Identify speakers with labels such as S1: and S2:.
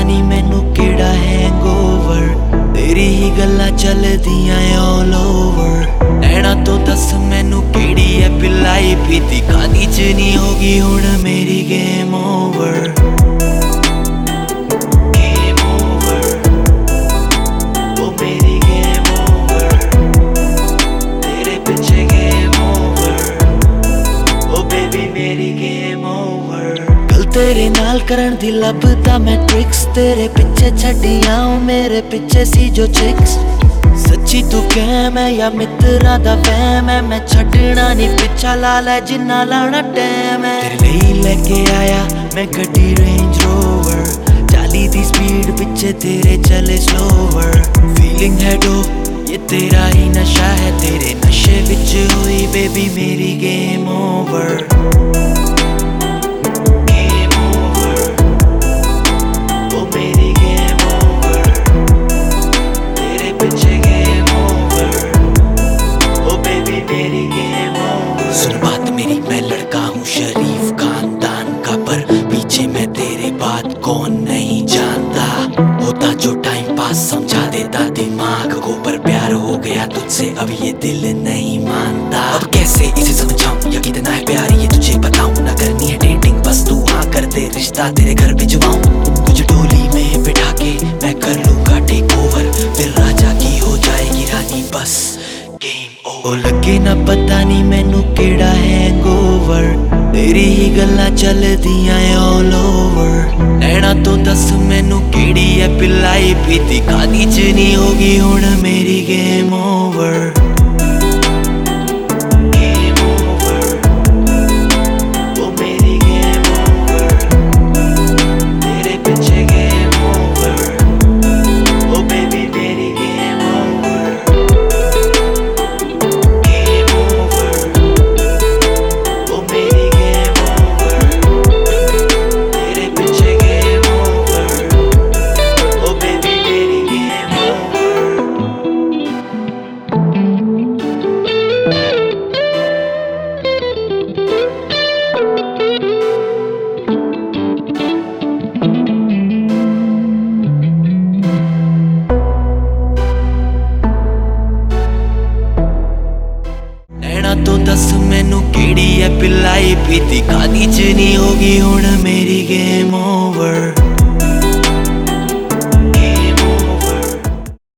S1: नहीं मैनू केड़ा हैंगओवर, तेरी ही गल्लां चलदियां ऑल ओवर। नैना तो दस मैनू केड़ी है पिलाई पीती, कादी च नहीं होगी हुण मेरी गेम ओवर। तेरे नाल करन दी लभदा मैं ट्रिक्स, तेरे पिछे छड्डियां मेरे पिछे सी जो चिक्स। सच्ची तू कैम है या मित्रा दा वहम है, मैं छड्डना नहीं पिछा ला लै जिन्ना लाना टैम है। तेरे लिए लेके आया मैं गड्डी रेंज रोवर, 40 दी स्पीड पिछे तेरे चले स्लोवर। फीलिंग है डो ये तेरा ही नशा है, तेरे नशे विच हुई बेबी मेरी गेम ओवर। सुन बात मेरी, मैं लड़का हूँ शरीफ खानदान का, पर पीछे मैं तेरे बात कौन नहीं जानता। होता जो टाइम पास समझा देता दिमाग को, पर प्यार हो गया तुझसे अब ये दिल नहीं मानता। अब कैसे इसे समझाऊं या कितना है प्यार ये तुझे बताऊं, ना करनी है डेटिंग बस तू हाँ कर दे, रिश्ता तेरे घर भिजवाऊं। तुझे डोली में बिठा के मैं कर लूंगा टेक ओवर, फिर राजा की हो जाएगी रानी बस गेम ओवर। लगे ना पता नहीं मैनू केड़ा हैंगओवर, तेरी ही गल्लां चलदियां ऑल ओवर। नैना तो दस मैनू केड़ी है पिलाई पीती, कादी च नहीं होगी हुण मेरी गेम ओवर। तो दस मैनू केड़ी है पिलाई पीती, कादी च नहीं होगी हुण मेरी गेम ओवर।